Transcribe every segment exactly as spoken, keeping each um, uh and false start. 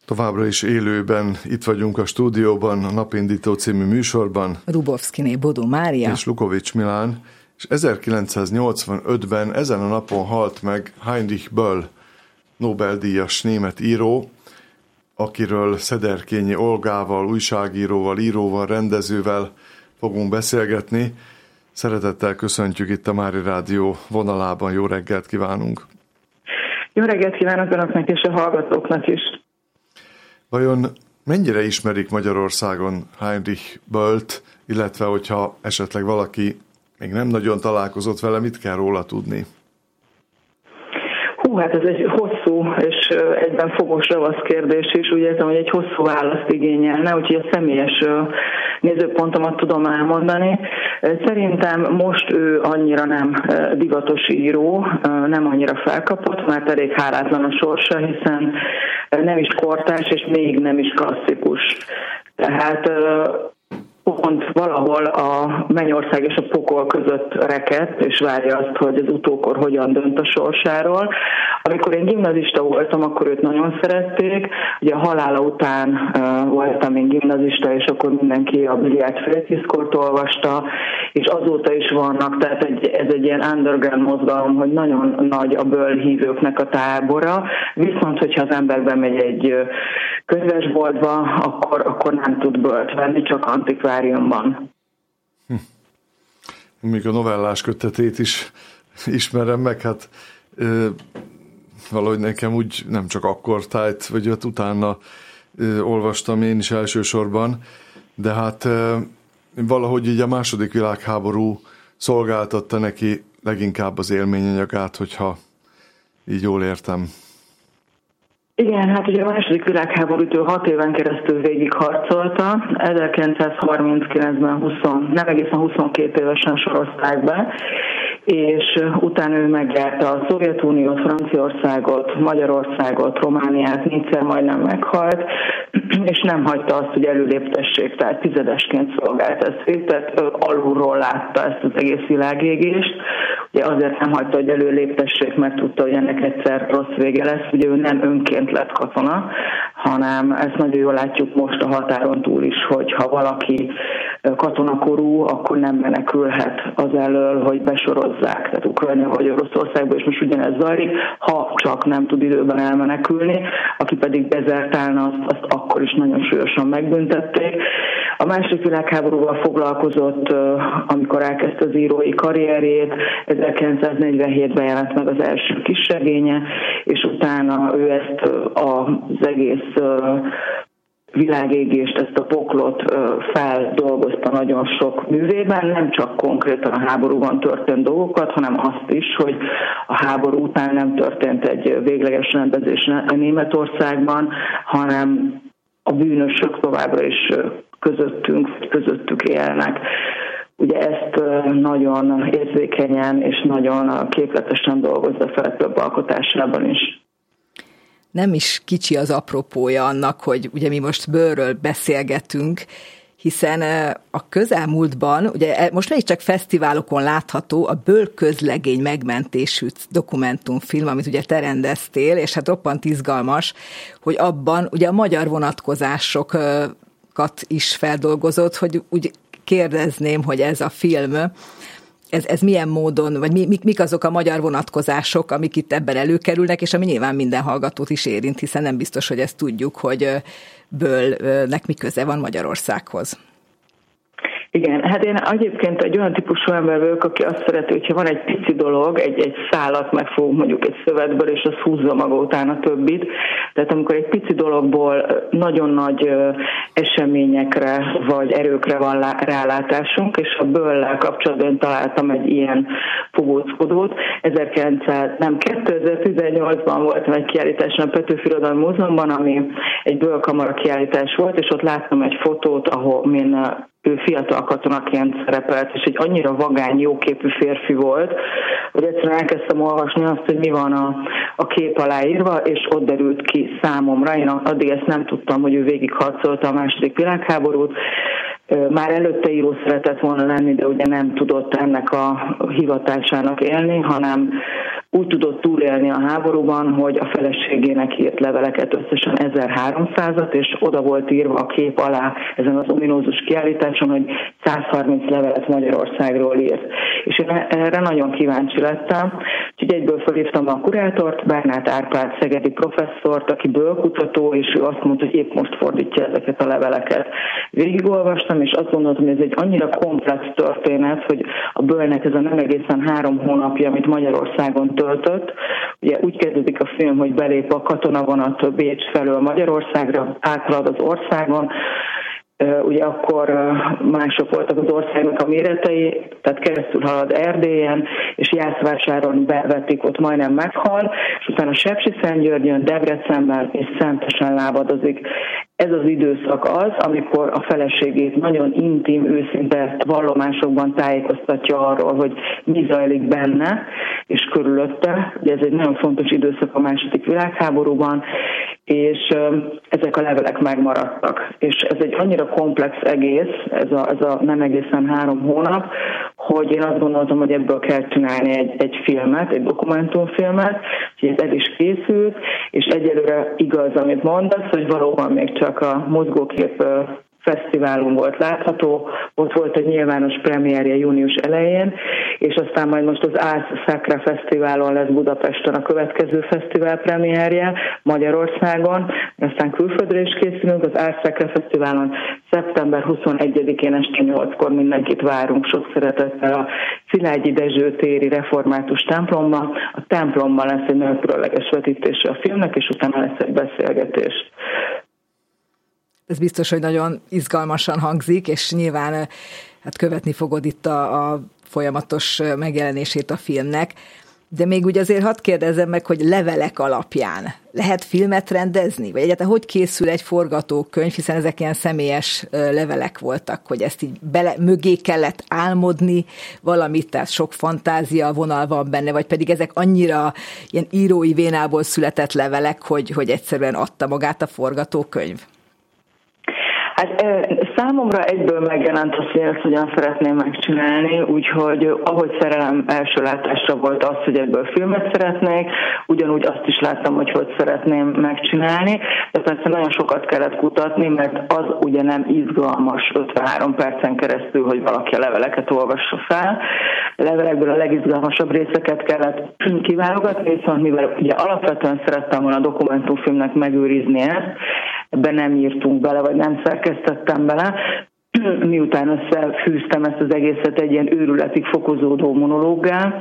Továbbra is élőben itt vagyunk a stúdióban, a Napindító című műsorban. Dubovszkiné Bodó Mária És Lukovics Milán, és ezerkilencszáznyolcvanötben ezen a napon halt meg Heinrich Böll, Nobel-díjas német író, akiről Szederkényi Olgával, újságíróval, íróval, rendezővel fogunk beszélgetni. Szeretettel köszöntjük itt a Mári Rádió vonalában. Jó reggelt kívánunk! Jó reggelt kívánok Önöknek és a hallgatóknak is! Vajon mennyire ismerik Magyarországon Heinrich Böllt, illetve hogyha esetleg valaki még nem nagyon találkozott vele, mit kell róla tudni? Hú, hát ez egy hosszú és egyben fogos ravasz kérdés is, úgy érzem, hogy egy hosszú választ igényelne, úgyhogy a személyes nézőpontomat tudom elmondani. Szerintem most ő annyira nem divatos író, nem annyira felkapott, mert elég hálátlan a sorsa, hiszen nem is kortárs, és még nem is klasszikus. Tehát pont valahol a mennyország és a pokol között rekedt, és várja azt, hogy az utókor hogyan dönt a sorsáról. Amikor én gimnazista voltam, akkor őt nagyon szerették. Ugye a halála után uh, voltam én gimnazista, és akkor mindenki a Biliát fél tízkort olvasta, és azóta is vannak, tehát egy, ez egy ilyen underground mozgalom, hogy nagyon nagy a Böll hívőknek a tábora, viszont hogyha az ember bemegy egy könyvesboltba, akkor, akkor nem tud Böllt venni, csak antikváriumban. Hm. Még a novellás kötetét is ismerem meg, hát ö, valahogy nekem úgy nem csak akkor tájt, vagy ott utána ö, olvastam én is elsősorban, de hát ö, valahogy így a második világháború szolgáltatta neki leginkább az élményanyagát, hogyha így jól értem. Igen, hát ugye a második világháborút ő hat éven keresztül végigharcolta, ezerkilencszázharminckilencben húsz, nem egészen huszonkét évesen sorozták be, és utána ő megjárta a Szovjetuniót, Franciaországot, Magyarországot, Romániát, négyszer majdnem meghalt, és nem hagyta azt, hogy előléptessék, tehát tizedesként szolgált ezt végig, tehát alulról látta ezt az egész világégést. Ugye azért nem hagyta, hogy előléptessék, mert tudta, hogy ennek egyszer rossz vége lesz. Ugye ő nem önként lett katona, hanem ezt nagyon jól látjuk most a határon túl is, hogy ha valaki katonakorú, akkor nem menekülhet az elől, hogy besorozzák, tehát Ukrajna vagy Oroszországba, és most ugyanez zajlik, ha csak nem tud időben elmenekülni, aki pedig dezertálna, azt, azt akkor is nagyon súlyosan megbüntették. A második világháborúval foglalkozott, amikor elkezdte az írói karrierjét, ezerkilencszáznegyvenhétben jelent meg az első kisregénye, és utána ő ezt az egész világégést, ezt a poklot feldolgozta nagyon sok művében, nem csak konkrétan a háborúban történt dolgokat, hanem azt is, hogy a háború után nem történt egy végleges rendezés Németországban, hanem a bűnösök továbbra is közöttünk, közöttük élnek. Ugye ezt nagyon érzékenyen és nagyon képletesen dolgozza fel több alkotásában is. Nem is kicsi az apropója annak, hogy ugye mi most Böllről beszélgetünk, hiszen a közelmúltban, ugye most még csak fesztiválokon látható a Böll közlegény megmentésű dokumentumfilm, amit ugye te rendeztél, és hát roppant izgalmas, hogy abban ugye a magyar vonatkozásokat is feldolgozott, hogy úgy kérdezném, hogy ez a film, Ez, ez milyen módon, vagy mi, mik azok a magyar vonatkozások, amik itt ebben előkerülnek, és ami nyilván minden hallgatót is érint, hiszen nem biztos, hogy ezt tudjuk, hogy Böllnek mi köze van Magyarországhoz. Igen, hát én egyébként egy olyan típusú ember vagyok, aki azt szereti, hogyha van egy pici dolog, egy, egy szálat megfogunk mondjuk egy szövetből, és az húzza maga után a többit. Tehát amikor egy pici dologból nagyon nagy eseményekre vagy erőkre van rálátásunk, és a Böll-lel kapcsolatban én találtam egy ilyen fogóckodót. ezerkilencszáz, nem, kétezer-tizennyolcban voltam egy kiállításon a Petőfi Irodalmi Múzeumban, ami egy Böll kamara kiállítás volt, és ott láttam egy fotót, ahol min ő fiatal katonaként szerepelt, és egy annyira vagány, jóképű férfi volt, hogy egyszerűen elkezdtem olvasni azt, hogy mi van a, a kép alá írva, és ott derült ki számomra. Én addig ezt nem tudtam, hogy ő végigharcolta a második világháborút. Már előtte író szeretett volna lenni, de ugye nem tudott ennek a hivatásának élni, hanem úgy tudott túlélni a háborúban, hogy a feleségének írt leveleket, összesen ezerháromszázat, és oda volt írva a kép alá ezen az ominózus kiállításon, hogy százharminc levelet Magyarországról írt. És én erre nagyon kíváncsi lettem, úgyhogy egyből felhívtam a kurátort, Bernát Árpád szegedi professzort, aki bölkutató, és ő azt mondta, hogy épp most fordítja ezeket a leveleket. Végigolvastam, és azt gondoltam, hogy ez egy annyira komplex történet, hogy a Böllnek ez a nem egészen három hónapja, amit Magyarországon töltött. Ugye úgy kezdődik a film, hogy belép a katonavonat Bécs felől Magyarországra, áthalad az országon. Ugye akkor mások voltak az országnak a méretei, tehát keresztül halad Erdélyen, és Jászvásáron bevették, ott majdnem meghal, és utána Sepsiszentgyörgyön, Debrecenben és Szentesen lábadozik. Ez az időszak az, amikor a feleségét nagyon intim, őszinte vallomásokban tájékoztatja arról, hogy mi zajlik benne és körülötte. Ugye ez egy nagyon fontos időszak a második világháborúban, és ezek a levelek megmaradtak. És ez egy annyira komplex egész, ez a, ez a nem egészen három hónap, hogy én azt gondoltam, hogy ebből kell csinálni egy, egy filmet, egy dokumentumfilmet, úgyhogy ez el is készült, és egyelőre igaz, amit mondasz, hogy valóban még csak a Mozgókép fesztiválon volt látható, ott volt egy nyilvános premierje június elején, és aztán majd most az Ars Sacra Fesztiválon lesz Budapesten a következő fesztivál premierje, Magyarországon, aztán külföldre is készülünk, az Ars Sacra Fesztiválon szeptember huszonegyedikén este nyolckor mindenkit várunk sok szeretettel a Szilágyi Dezső téri református templomban. A templomban lesz egy nagyon különleges vetítése a filmnek, és utána lesz egy beszélgetés. Ez biztos, hogy nagyon izgalmasan hangzik, és nyilván hát követni fogod itt a, a folyamatos megjelenését a filmnek. De még úgy azért hadd kérdezzem meg, hogy levelek alapján lehet filmet rendezni? Vagy egyáltalán hogy készül egy forgatókönyv, hiszen ezek ilyen személyes levelek voltak, hogy ezt így bele, mögé kellett álmodni valamit, tehát sok fantázia vonal van benne, vagy pedig ezek annyira ilyen írói vénából született levelek, hogy, hogy egyszerűen adta magát a forgatókönyv? Hát számomra egyből megjelent az, hogy ezt hogyan szeretném megcsinálni, úgyhogy ahogy szerelem első látásra volt az, hogy ebből filmet szeretnék, ugyanúgy azt is láttam, hogy hogy szeretném megcsinálni, de persze nagyon sokat kellett kutatni, mert az ugye nem izgalmas ötvenhárom percen keresztül, hogy valaki a leveleket olvassa fel. A levelekből a legizgalmasabb részeket kellett kiválogatni, viszont mivel ugye alapvetően szerettem volna a dokumentumfilmnek megőrizni ezt, ebben nem írtunk bele, vagy nem szerkesztettem bele, miután összefűztem ezt az egészet egy ilyen őrületig fokozódó monológgá.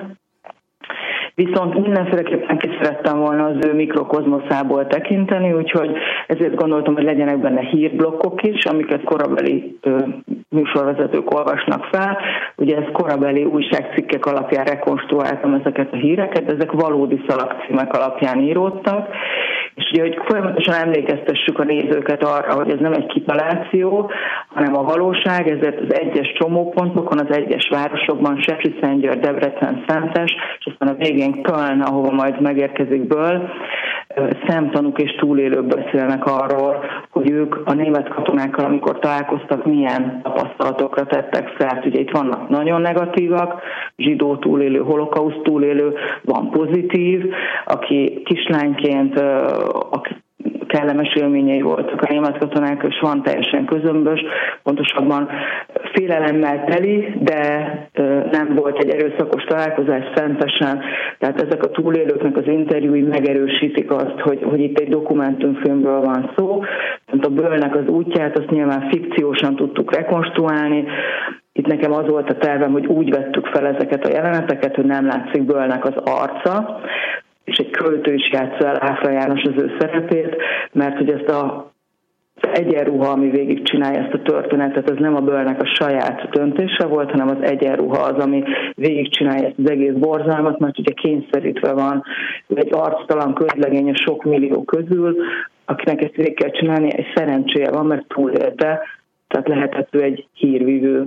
Viszont mindenféleképpen ki szerettem volna az ő mikrokozmoszából tekinteni, úgyhogy ezért gondoltam, hogy legyenek benne hírblokkok is, amiket korabeli ö, műsorvezetők olvasnak fel. Ugye ez korabeli újságcikkek alapján rekonstruáltam ezeket a híreket, ezek valódi szalagcímek alapján íródtak, és ugye, hogy folyamatosan emlékeztessük a nézőket arra, hogy ez nem egy kitaláció, hanem a valóság, ezért az egyes csomópontokon, az egyes városokban, Sepsiszentgyörgy, Debrecen, Szentes, és aztán a végén Köln, ahova majd megérkezik Böll, szemtanúk és túlélők beszélnek arról, hogy ők a német katonákkal, amikor találkoztak, milyen tapasztalatokra tettek szert. Ugye itt vannak nagyon negatívak, zsidó túlélő, holokauszt túlélő, van pozitív, aki kislányként, aki kellemes élményei voltak a német katonák, és van teljesen közömbös, pontosabban félelemmel teli, de nem volt egy erőszakos találkozás Szentesen. Tehát ezek a túlélőknek az interjúi megerősítik azt, hogy, hogy itt egy dokumentumfilmről van szó. Tehát a Böllnek az útját azt nyilván fikciósan tudtuk rekonstruálni. Itt nekem az volt a tervem, hogy úgy vettük fel ezeket a jeleneteket, hogy nem látszik Böllnek az arca, és egy költő is játsza el, Áfra János az ő szerepét, mert hogy ezt a egyenruha, ami végig csinálja ezt a történetet, ez nem a Böllnek a saját döntése volt, hanem az egyenruha az, ami végig csinálja ezt az egész borzalmat, mert ugye kényszerítve van egy arctalan közlegény a sok millió közül, akinek ezt végig kell csinálni, egy szerencséje van, mert túlélte, tehát lehetett ő egy hírvívő.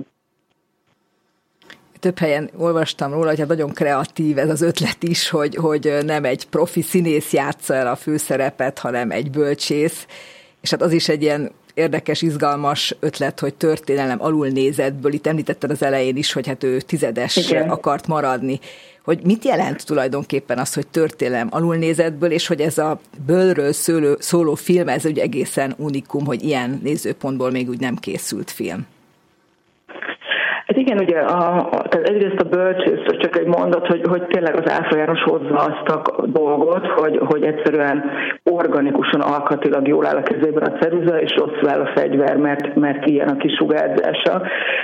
Több helyen olvastam róla, hogy hát nagyon kreatív ez az ötlet is, hogy, hogy nem egy profi színész játsza el a főszerepet, hanem egy bölcsész, és hát az is egy ilyen érdekes, izgalmas ötlet, hogy történelem alulnézetből, itt említetted az elején is, hogy hát ő tizedes Igen. akart maradni. Hogy mit jelent tulajdonképpen az, hogy történelem alulnézetből, és hogy ez a Böllről szóló, szóló film, ez ugye egészen unikum, hogy ilyen nézőpontból még úgy nem készült film. Hát igen, ugye a, a, tehát egyrészt a bölcsész, csak egy mondat, hogy, hogy tényleg az Áfra János hozza azt a dolgot, hogy, hogy egyszerűen organikusan, alkatilag jól áll a kezében a ceruza, és rosszul áll a fegyver, mert, mert ilyen a kisugárzása.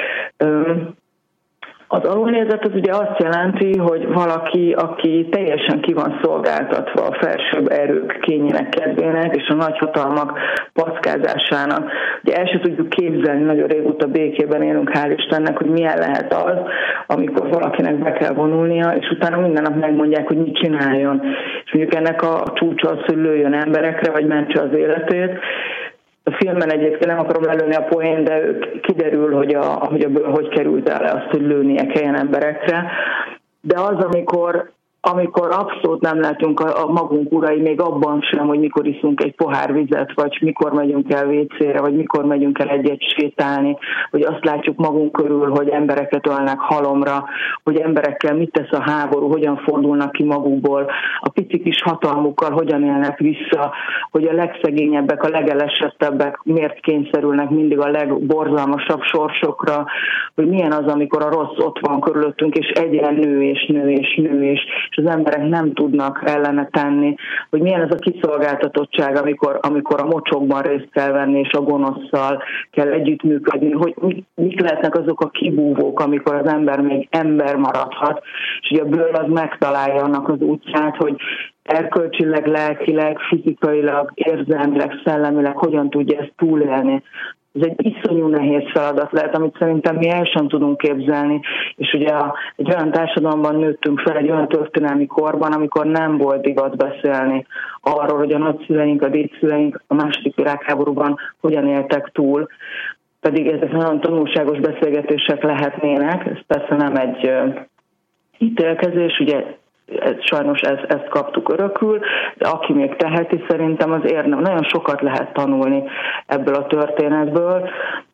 Az alulnézet az ugye azt jelenti, hogy valaki, aki teljesen ki van szolgáltatva a felsőbb erők kényének kedvének és a nagyhatalmak packázásának. Ugye el sem tudjuk képzelni, nagyon régóta békében élünk, hál' Istennek, hogy milyen lehet az, amikor valakinek be kell vonulnia, és utána minden nap megmondják, hogy mit csináljon. És mondjuk ennek a csúcsa az, hogy lőjön emberekre, vagy mentse az életét. A filmben egyébként nem akarom lelőni a poén, de kiderül, hogy, a, hogy, a, hogy került el azt, hogy lőnie kelljen emberekre. De az, amikor, amikor abszolút nem lehetünk a, a magunk urai, még abban sem, hogy mikor iszunk egy pohár vizet, vagy mikor megyünk el vécére, vagy mikor megyünk el egyet sétálni, hogy azt látjuk magunk körül, hogy embereket ölnek halomra, hogy emberekkel mit tesz a háború, hogyan fordulnak ki magukból, a pici kis hatalmukkal hogyan élnek vissza, hogy a legszegényebbek, a legelesettebbek miért kényszerülnek mindig a legborzalmasabb sorsokra, hogy milyen az, amikor a rossz ott van körülöttünk, és egyre nő és nő és nő, és, és az emberek nem tudnak ellene tenni, hogy milyen az a kiszolgáltatottság, amikor, amikor a mocsokban részt kell venni, és a gonoszszal kell együttműködni, hogy mik, mik lehetnek azok a kibúvók, amikor az ember még ember maradhat, és ugye a Böll az megtalálja annak az útját, hogy erkölcsileg, lelkileg, fizikailag, érzelmileg, szellemileg hogyan tudja ezt túlélni. Ez egy iszonyú nehéz feladat lehet, amit szerintem mi el sem tudunk képzelni, és ugye egy olyan társadalomban nőttünk fel, egy olyan történelmi korban, amikor nem volt divat beszélni arról, hogy a nagyszüleink, a dédszüleink a második világháborúban hogyan éltek túl, pedig ezek nagyon tanulságos beszélgetések lehetnének, ez persze nem egy uh, ítélkezés, ugye ez, sajnos ezt, ezt kaptuk örökül, de aki még teheti, szerintem az érdem. Nagyon sokat lehet tanulni ebből a történetből.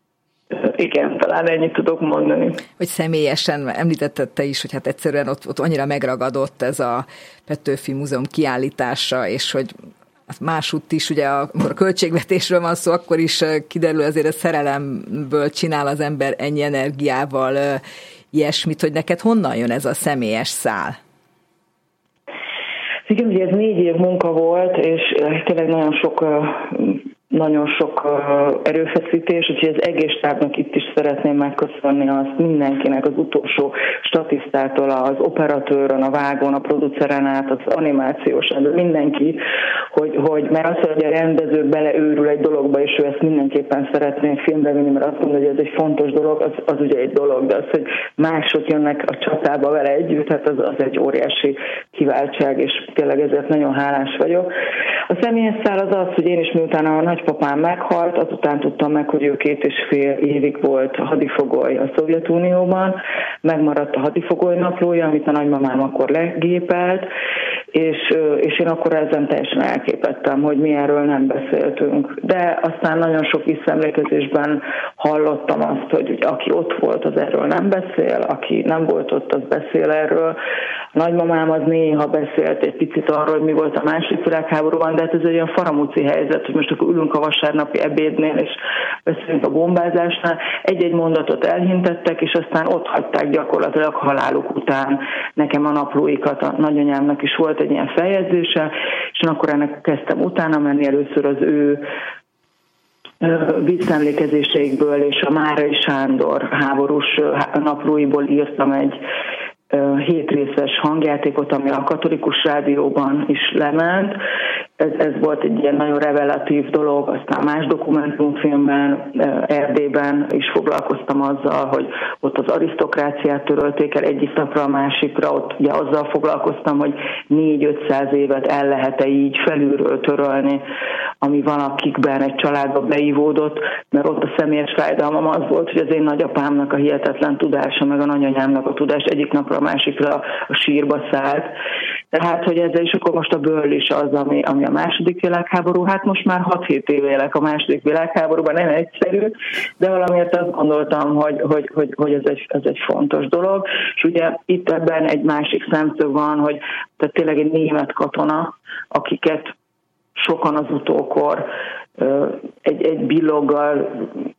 Igen, talán ennyit tudok mondani. Hogy személyesen említetted te is, hogy hát egyszerűen ott, ott annyira megragadott ez a Petőfi Múzeum kiállítása, és hogy másútt is, ugye amikor a költségvetésről van szó, akkor is kiderül azért a szerelemből csinál az ember ennyi energiával ilyesmit, hogy neked honnan jön ez a személyes szál? Igen, ugye ez négy év munka volt, és tényleg nagyon sok, nagyon sok erőfeszítés, úgyhogy az egész stábnak itt is szeretném megköszönni azt mindenkinek, az utolsó statisztától, az operatőrön, a vágón, a produceren át, az animációs, mindenki, hogy, hogy mert az, hogy a rendező beleőrül egy dologba, és ő ezt mindenképpen szeretné filmbe vinni, mert azt mondja, hogy ez egy fontos dolog, az, az ugye egy dolog, de az, hogy mások jönnek a csatába vele együtt, hát az, az egy óriási kiváltság, és tényleg ezért nagyon hálás vagyok. A személyes szál az az, hogy én is miután a nagypapám meghalt, azután tudtam meg, hogy ő két és fél évig volt hadifogoly a Szovjetunióban, megmaradt a hadifogoly naplója, amit a nagymamám akkor legépelt, és, és én akkor ezen teljesen elképettem, hogy mi erről nem beszéltünk. De aztán nagyon sok visszaemlékezésben hallottam azt, hogy aki ott volt, az erről nem beszél, aki nem volt ott, az beszél erről. A nagymamám az néha beszélt egy picit arról, hogy mi volt a második világháborúban, de hát ez egy olyan faramúci helyzet, hogy most akkor ülünk a vasárnapi ebédnél, és beszélünk a bombázásnál. Egy-egy mondatot elhintettek, és aztán ott hagyták gyakorlatilag haláluk után nekem a naplóikat. A nagyanyámnak is volt egy ilyen feljegyzése, és akkor ennek kezdtem utána menni, először az ő visszaemlékezéseikből és a Márai Sándor háborús naplóiból írtam egy hétrészes hangjátékot, ami a Katolikus Rádióban is lement. Ez, ez volt egy ilyen nagyon revelatív dolog, aztán más dokumentumfilmben, Erdélyben is foglalkoztam azzal, hogy ott az arisztokráciát törölték el egyik napra a másikra, ott ugye azzal foglalkoztam, hogy négy-ötszáz évet el lehet-e így felülről törölni, ami valakikben egy családba beívódott, mert ott a személyes fájdalmam az volt, hogy az én nagyapámnak a hihetetlen tudása, meg a nagyanyámnak a tudás egyik napra a másikra a sírba szállt, Tehát, hogy ezzel is akkor most a Böll is az, ami, ami a második világháború, hát most már hat-hét év élek a második világháborúban, nem egyszerű, de valamiért azt gondoltam, hogy, hogy, hogy, hogy ez, egy, ez egy fontos dolog. És ugye itt ebben egy másik szemszög van, hogy tehát tényleg egy német katona, akiket sokan az utókor egy, egy billoggal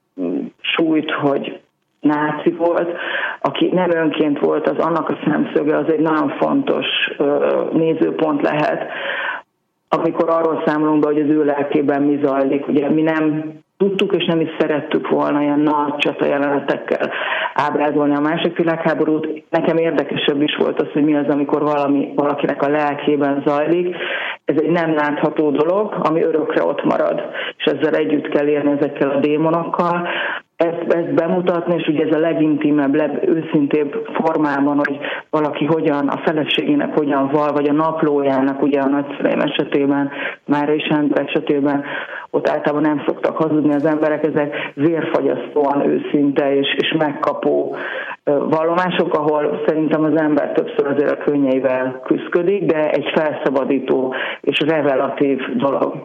sújt, hogy náci volt, aki nem önként volt, az annak a szemszöge, az egy nagyon fontos nézőpont lehet, amikor arról számolunk be, hogy az ő lelkében mi zajlik. Ugye mi nem tudtuk és nem is szerettük volna ilyen nagy csata jelenetekkel ábrázolni a második világháborút. Nekem érdekesebb is volt az, hogy mi az, amikor valami, valakinek a lelkében zajlik. Ez egy nem látható dolog, ami örökre ott marad, és ezzel együtt kell érni ezekkel a démonokkal. Ezt, ezt bemutatni, és ugye ez a legintimebb, legőszintébb formában, hogy valaki hogyan, a feleségének hogyan val, vagy a naplójának, ugye a nagyszüleim esetében, Márai Sándor esetében, ott általában nem szoktak hazudni az emberek, ezek vérfagyasztóan őszinte és, és megkapó vallomások, ahol szerintem az ember többször azért a könnyeivel küszködik, de egy felszabadító és revelatív dolog.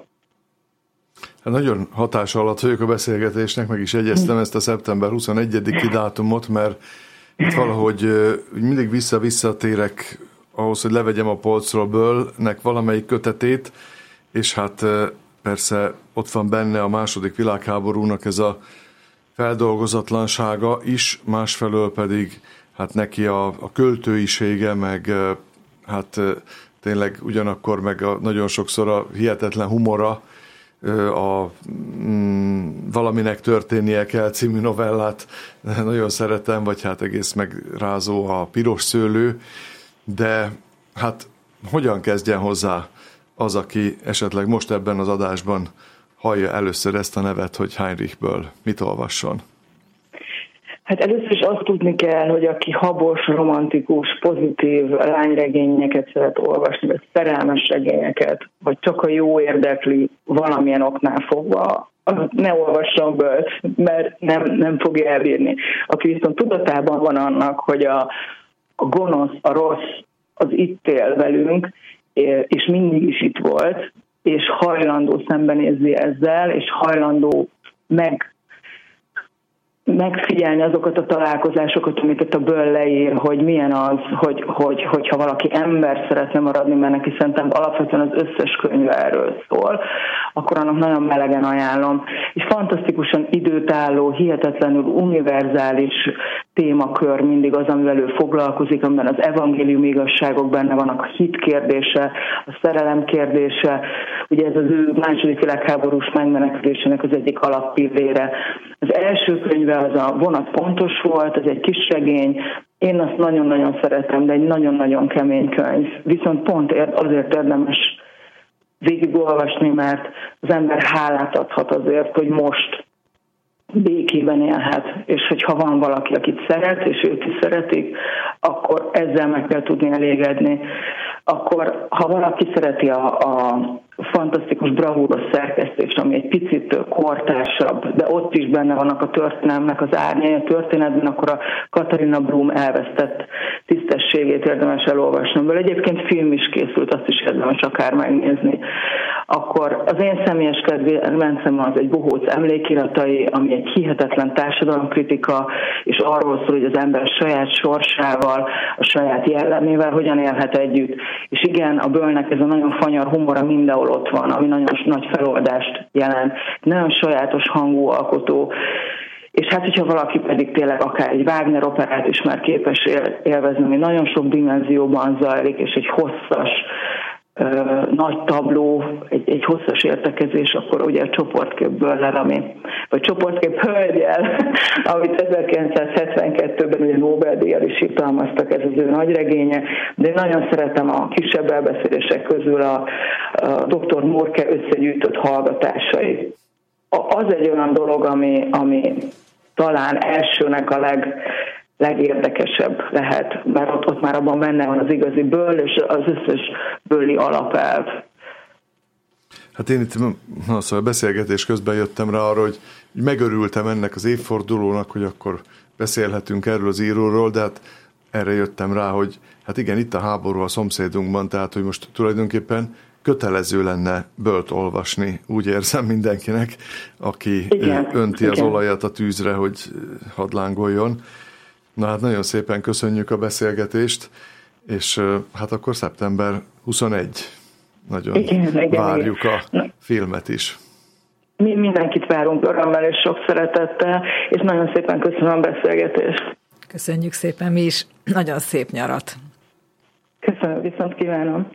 Hát nagyon hatás alatt vagyok a beszélgetésnek, meg is egyeztem ezt a szeptember huszonegyediki dátumot, mert itt valahogy mindig vissza-visszatérek ahhoz, hogy levegyem a polcról Böllnek valamelyik kötetét, és hát persze ott van benne a második világháborúnak ez a feldolgozatlansága is, másfelől pedig hát neki a, a költőisége, meg hát tényleg ugyanakkor meg a, nagyon sokszor a hihetetlen humora, a mm, Valaminek történnie kell című novellát nagyon szeretem, vagy hát egész megrázó a Piros szőlő, de hát hogyan kezdjen hozzá az, aki esetleg most ebben az adásban hallja először ezt a nevet, hogy Heinrich Böll, mit olvasson? Hát először is azt tudni kell, hogy aki habos, romantikus, pozitív lányregényeket szeret olvasni, vagy szerelmes regényeket, vagy csak a jó érdekli valamilyen oknál fogva, ne olvasson Böllt, mert nem, nem fogja elbírni. Aki viszont tudatában van annak, hogy a, a gonosz, a rossz, az itt él velünk, és mindig is itt volt, és hajlandó szembenézni ezzel, és hajlandó meg megfigyelni azokat a találkozásokat, amiket a Böll leír, hogy milyen az, hogy, hogy, hogyha valaki ember szeretne maradni, mert neki szerintem alapvetően az összes könyve erről szól, akkor annak nagyon melegen ajánlom. És fantasztikusan időtálló, hihetetlenül univerzális témakör mindig az, amivel ő foglalkozik, amiben az evangélium igazságok benne vannak, a hit kérdése, a szerelem kérdése, ugye ez az ő második világháborús megmenekülésének az egyik alappillére. Az első könyve az a Vonat pontos volt, ez egy kis regény, én azt nagyon-nagyon szeretem, de egy nagyon-nagyon kemény könyv. Viszont pont azért érdemes végigolvasni, mert az ember hálát adhat azért, hogy most békében élhet, és hogyha van valaki, akit szeret, és ők is szeretik, akkor ezzel meg kell tudni elégedni. Akkor, ha valaki szereti a, a fantasztikus bravúros szerkesztést, ami egy picit kortársabb, de ott is benne vannak a történelmnek az árnyai a történetben, akkor a Katarina Blum elvesztett tisztességét érdemes elolvasni. Ebből egyébként film is készült, azt is érdemes akár megnézni. Akkor az én személyes kedvencem az egy Bohóc emlékiratai, ami egy hihetetlen társadalomkritika, és arról szól, hogy az ember saját sorsával, a saját jellemével hogyan élhet együtt. És igen, a Böllnek ez a nagyon fanyar humora mindenhol ott van, ami nagyon nagy feloldást jelent. Nagyon sajátos hangú alkotó, és hát, hogyha valaki pedig tényleg akár egy Wagner operát is már képes élvezni, ami nagyon sok dimenzióban zajlik, és egy hosszas, nagy tabló, egy, egy hosszas értekezés, akkor ugye a Csoportképből le, ami, vagy Csoportkép hölgyel, amit ezerkilencszázhetvenkettőben ugye Nobel-díjjal is jutalmaztak, ez az ő nagyregénye, de én nagyon szeretem a kisebb elbeszélések közül a, a doktor Morke összegyűjtött hallgatásait. Az egy olyan dolog, ami, ami talán elsőnek a leg legérdekesebb lehet, mert ott, ott már abban benne van az igazi Böll, és az összes bölli alapelv. Hát én itt na, szóval beszélgetés közben jöttem rá arra, hogy megörültem ennek az évfordulónak, hogy akkor beszélhetünk erről az íróról, de hát erre jöttem rá, hogy hát igen, itt a háború a szomszédunkban, tehát hogy most tulajdonképpen kötelező lenne bölt olvasni, úgy érzem mindenkinek, aki igen, önti igen. az olajat a tűzre, hogy hadd lángoljon. Na hát nagyon szépen köszönjük a beszélgetést, és hát akkor szeptember huszonegyedike. Nagyon igen, igen, várjuk igen. a Na. filmet is. Mi mindenkit várunk örömmel és sok szeretettel, és nagyon szépen köszönöm a beszélgetést. Köszönjük szépen mi is, nagyon szép nyarat. Köszönöm, viszont kívánom.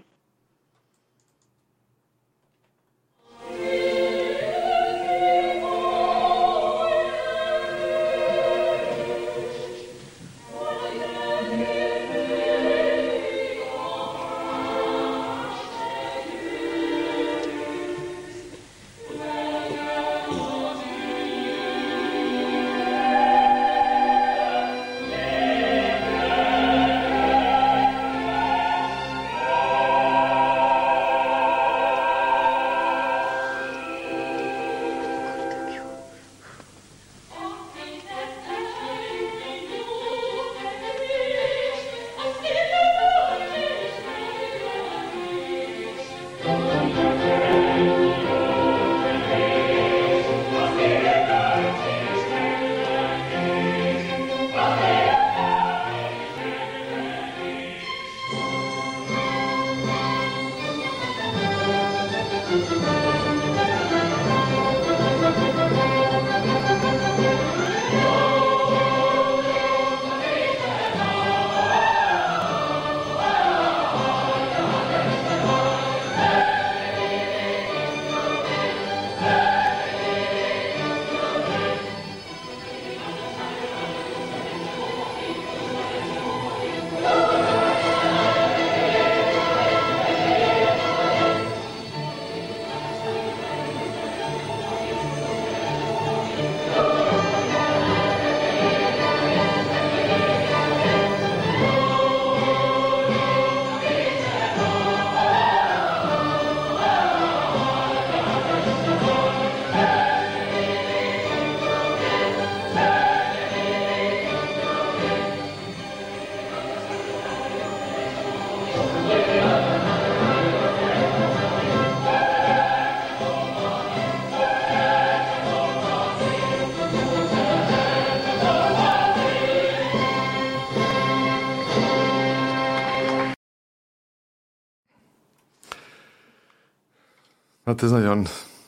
Hát ez nagyon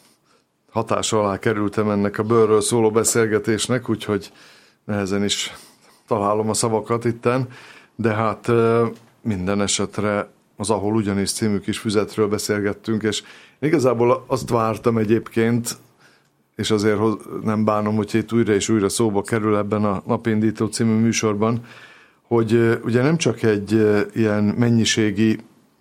hatás alá kerültem ennek a bőrről szóló beszélgetésnek, úgyhogy nehezen is találom a szavakat itten, de hát minden esetre az Ahol ugyanis című kis füzetről beszélgettünk, és igazából azt vártam egyébként, és azért nem bánom, hogy itt újra és újra szóba kerül ebben a Napindító című műsorban, hogy ugye nem csak egy ilyen mennyiségi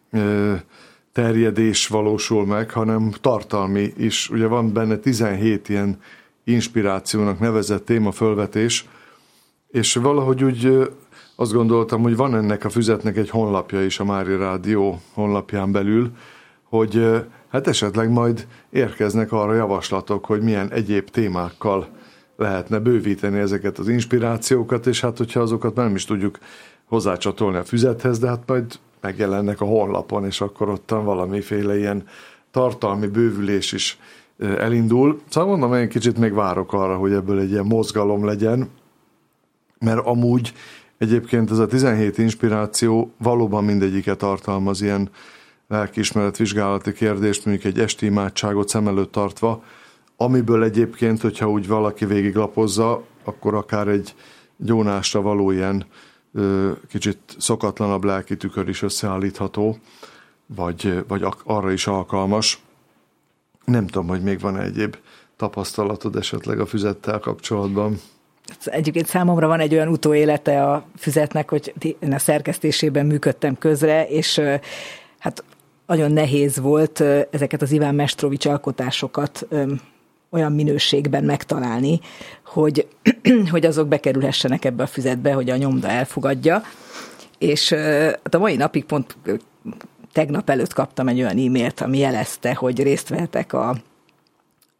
terjedés valósul meg, hanem tartalmi is. Ugye van benne tizenhét ilyen inspirációnak nevezett témafölvetés, és valahogy úgy azt gondoltam, hogy van ennek a füzetnek egy honlapja is a Mária Rádió honlapján belül, hogy hát esetleg majd érkeznek arra javaslatok, hogy milyen egyéb témákkal lehetne bővíteni ezeket az inspirációkat, és hát hogyha azokat nem is tudjuk hozzácsatolni a füzethez, de hát majd megjelennek a honlapon, és akkor ottan valamiféle ilyen tartalmi bővülés is elindul. Szóval mondom, én kicsit még várok arra, hogy ebből egy ilyen mozgalom legyen, mert amúgy egyébként ez a tizenhét inspiráció valóban mindegyiket tartalmaz ilyen lelkiismeretvizsgálati kérdést, mondjuk egy esti imádságot szem előtt tartva, amiből egyébként, hogyha úgy valaki végiglapozza, akkor akár egy gyónásra való ilyen kicsit szokatlanabb lelki tükör is összeállítható, vagy, vagy arra is alkalmas. Nem tudom, hogy még van egyéb tapasztalatod esetleg a füzettel kapcsolatban. Egyébként számomra van egy olyan utóélete a füzetnek, hogy én a szerkesztésében működtem közre, és hát nagyon nehéz volt ezeket az Iván Mestrovics alkotásokat olyan minőségben megtalálni, hogy, hogy azok bekerülhessenek ebbe a füzetbe, hogy a nyomda elfogadja. És hát a mai napig pont tegnap előtt kaptam egy olyan e-mailt, ami jelezte, hogy részt vehetek a,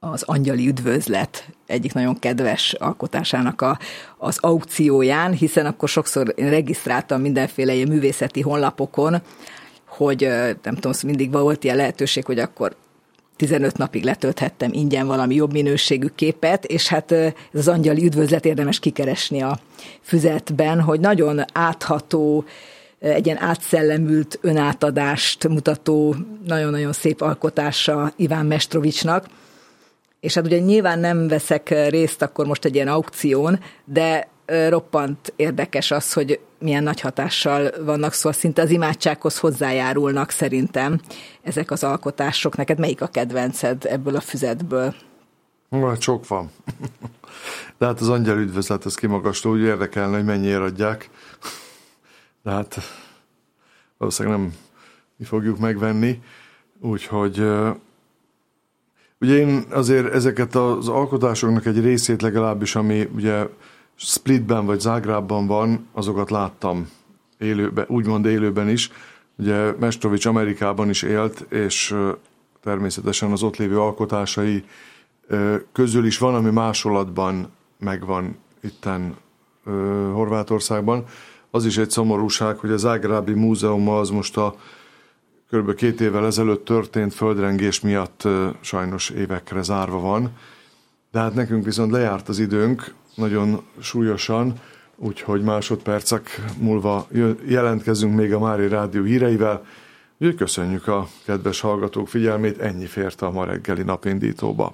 az Angyali Üdvözlet egyik nagyon kedves alkotásának a, az aukcióján, hiszen akkor sokszor én regisztráltam mindenféle ilyen művészeti honlapokon, hogy nem tudom, mindig volt ilyen lehetőség, hogy akkor tizenöt napig letölthettem ingyen valami jobb minőségű képet, és hát ez az Angyali Üdvözlet érdemes kikeresni a füzetben, hogy nagyon átható, egy ilyen átszellemült önátadást mutató, nagyon-nagyon szép alkotása Iván Mestrovicsnak. És hát ugye nyilván nem veszek részt akkor most egy ilyen aukción, de roppant érdekes az, hogy milyen nagy hatással vannak, szóval szinte az imádsághoz hozzájárulnak szerintem ezek az alkotások. Neked melyik a kedvenced ebből a füzetből? Hát sok van. De hát az Angyal Üdvözlet, az kimagasló, úgy érdekelne, hogy mennyiért adják. De hát valószínűleg nem mi fogjuk megvenni. Úgyhogy ugye én azért ezeket az alkotásoknak egy részét legalábbis, ami ugye Splitben vagy Zágrábban van, azokat láttam élőben, úgymond élőben is. Ugye Mestrovics Amerikában is élt, és természetesen az ott lévő alkotásai közül is van, ami másolatban megvan itten Horvátországban. Az is egy szomorúság, hogy a Zágrábi Múzeum az most a kb. két évvel ezelőtt történt földrengés miatt sajnos évekre zárva van. De hát nekünk viszont lejárt az időnk, nagyon súlyosan, úgyhogy másodpercek múlva jelentkezünk még a Mária Rádió híreivel. Úgyhogy köszönjük a kedves hallgatók figyelmét, ennyi fért a ma reggeli napindítóba.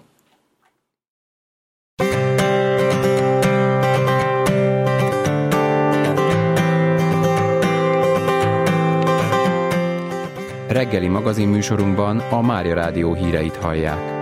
Reggeli magazinműsorunkban a Mária Rádió híreit hallják.